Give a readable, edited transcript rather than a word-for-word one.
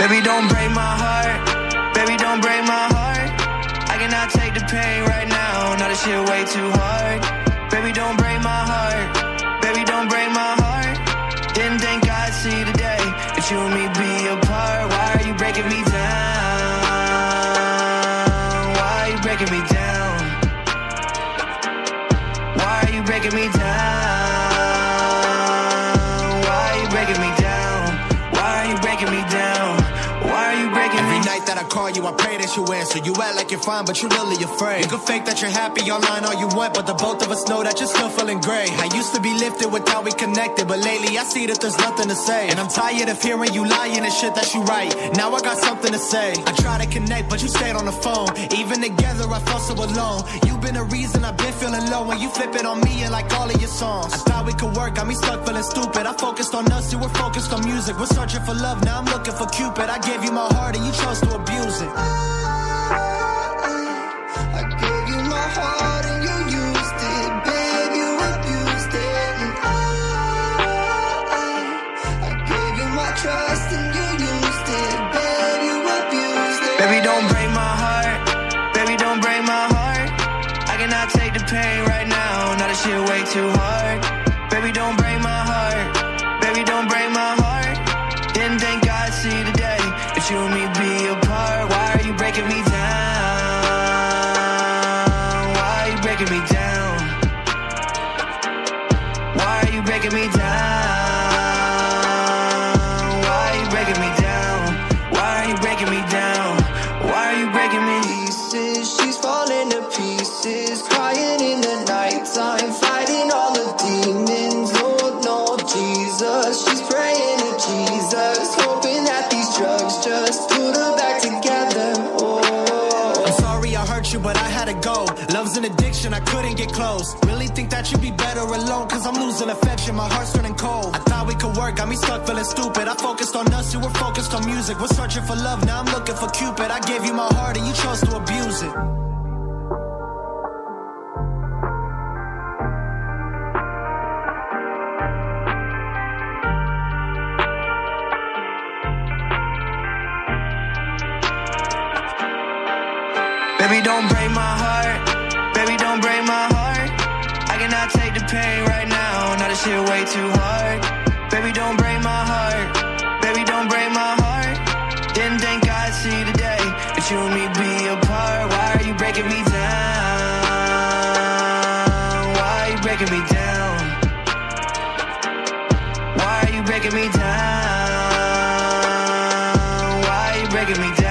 Baby, don't break my heart. Baby, don't break my heart. I cannot take the pain right now. Now this shit way too hard. Baby, don't break my heart. Baby, don't break my heart. Didn't think I'd see the day that you and me be apart. Why are you breaking me down? Why are you breaking me down? Why are you breaking me down? Why are you breaking me down? Why are you breaking me down? Why are you breaking me? Every night that I call you, I pray that you answer. You act like you're fine, but you're really afraid. You can fake that you're happy online all you want, but the both of us know that you're still feeling gray. I used to be lifted with how we connected, but lately I see that there's nothing to say. And I'm tired of hearing you lying and shit that you write. Now I got something to say. I try to connect, but you stayed on the phone. Even together, I felt so alone. You've been the reason I've been feeling low. When you flip it on me and like all of your songs. I thought we could work, got me stuck feeling stupid. I focused on us, you were focused on music. We're searching for love, now I'm looking for Cupid. I gave you my heart and you chose to abuse it. I gave you my heart and you used it, babe, you abused it. And I gave you my trust and you used it, babe, you abused it. Baby, don't break my heart. Baby, don't break my heart. I cannot take the pain right now. Now this shit way too hard. Baby, don't break my heart. Baby, don't break my heart. Didn't think I'd see the day that you and me be apart. Why are you breaking me down? Why are you breaking me down? Why are you breaking me down? Why are you breaking me down? Why are you breaking me down? Why are you breaking me? Pieces, she's falling to pieces, crying in the nighttime, fighting all the demons. Lord, no, Jesus, she's praying to Jesus, hoping that these drugs just put her back together. Oh, I'm sorry I hurt you, but I had to go. Love's an addiction, I couldn't get close. Really think that you'd be better alone, cause I'm losing affection, my heart's turning cold. I thought we could work, got me stuck feeling stupid. I focused on us, you were focused on music. We're searching for love, now I'm looking for Cupid. I gave you my heart and you chose to abuse it. Baby, don't break my heart. Baby, don't break my heart. I cannot take the pain right now. Now this shit way too hard. Baby, don't break my heart. Baby, don't break my heart. Didn't think I'd see the day that you and me be apart. Why are you breaking me down? Why are you breaking me down? Why are you breaking me down? Why are you breaking me down?